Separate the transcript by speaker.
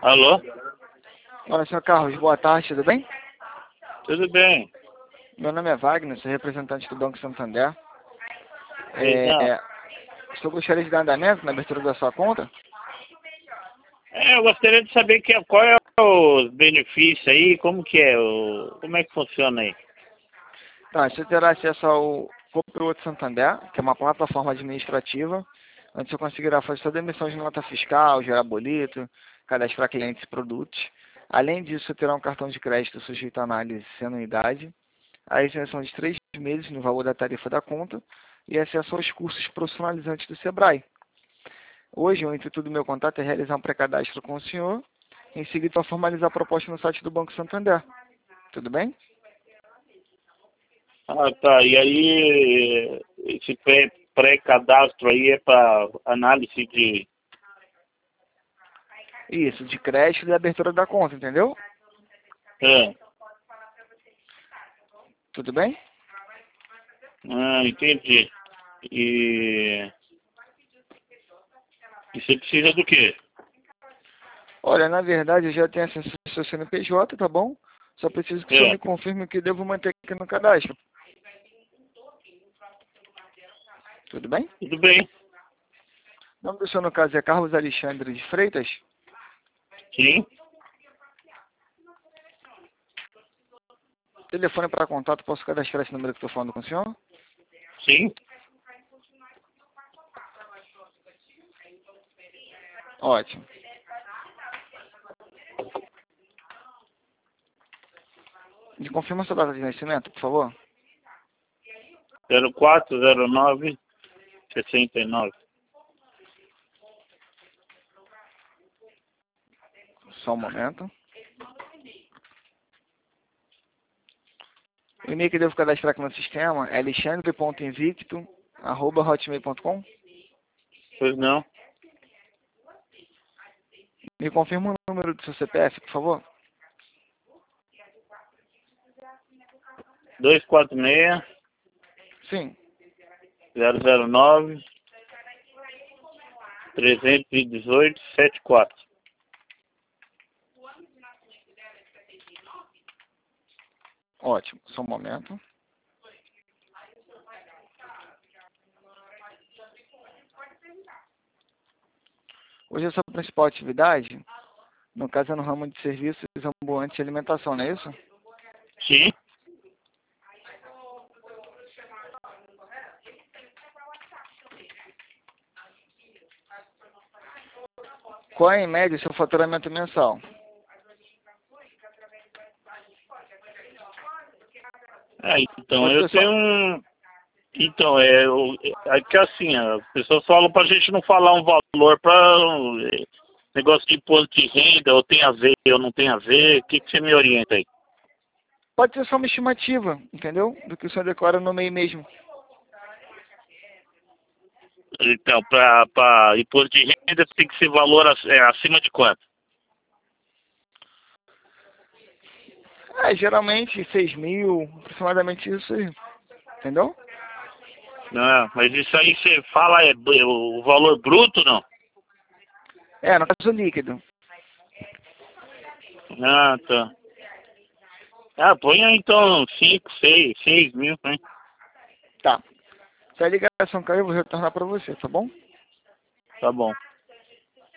Speaker 1: Alô?
Speaker 2: Olá, senhor Carlos, boa tarde, tudo bem?
Speaker 1: Tudo bem.
Speaker 2: Meu nome é Wagner, sou representante do Banco Santander.
Speaker 1: Então,
Speaker 2: Estou gostaria de dar andamento na abertura da sua conta.
Speaker 1: eu gostaria de saber qual é o benefício aí, como que é, como é que funciona aí?
Speaker 2: Tá, você terá acesso ao Cooper Santander, que é uma plataforma administrativa, onde você conseguirá fazer toda a emissão de nota fiscal, gerar boleto, cadastrar clientes e produtos. Além disso, você terá um cartão de crédito sujeito à análise sem anuidade, a isenção de 3 meses no valor da tarifa da conta e acesso aos cursos profissionalizantes do Sebrae. Hoje, o intuito do meu contato é realizar um pré-cadastro com o senhor, em seguida formalizar a proposta no site do Banco Santander. Tudo bem?
Speaker 1: Ah, tá. E aí, esse pré-cadastro aí é para análise de...
Speaker 2: Isso, de crédito e abertura da conta, entendeu?
Speaker 1: É.
Speaker 2: Tudo bem?
Speaker 1: Entendi. E você precisa do quê?
Speaker 2: Olha, na verdade, eu já tenho acesso ao seu CNPJ, tá bom? Só preciso que o senhor
Speaker 1: É.
Speaker 2: me confirme o que devo manter aqui no cadastro. Tudo bem?
Speaker 1: Tudo bem.
Speaker 2: O nome do senhor, no caso, é Carlos Alexandre de Freitas.
Speaker 1: Sim.
Speaker 2: Telefone para contato, posso cadastrar esse número que estou falando com o senhor?
Speaker 1: Sim.
Speaker 2: Ótimo. Me confirma a sua data de nascimento, por favor.
Speaker 1: 0409-69.
Speaker 2: Só um momento. O e-mail que devo cadastrar aqui no sistema é alexandre.invicto@hotmail.com.
Speaker 1: Pois não.
Speaker 2: Me confirma o número do seu CPF, por favor.
Speaker 1: 246
Speaker 2: Sim.
Speaker 1: 009 318 74.
Speaker 2: Ótimo. Só um momento. Hoje a sua principal atividade, no caso é no ramo de serviços ambulantes e alimentação, não é isso?
Speaker 1: Sim.
Speaker 2: Qual é, em média, o seu faturamento mensal?
Speaker 1: Então,
Speaker 2: Pode
Speaker 1: eu
Speaker 2: ser só...
Speaker 1: tenho um... Então, é que assim, as pessoas falam pra gente não falar um valor para negócio de imposto de renda, ou tem a ver, ou não tem a ver, o que você me orienta aí?
Speaker 2: Pode ser só uma estimativa, entendeu? Do que o senhor declara no MEI mesmo.
Speaker 1: Então, para imposto de renda tem que ser valor acima de quanto?
Speaker 2: Geralmente 6 mil, aproximadamente isso aí. Entendeu?
Speaker 1: Não, mas isso aí você fala o valor bruto, não?
Speaker 2: No caso líquido.
Speaker 1: Ah, tá. Põe aí então 5, 6 mil, né?
Speaker 2: Tá. Se a ligação caiu, eu vou retornar para você, tá bom?
Speaker 1: Tá bom.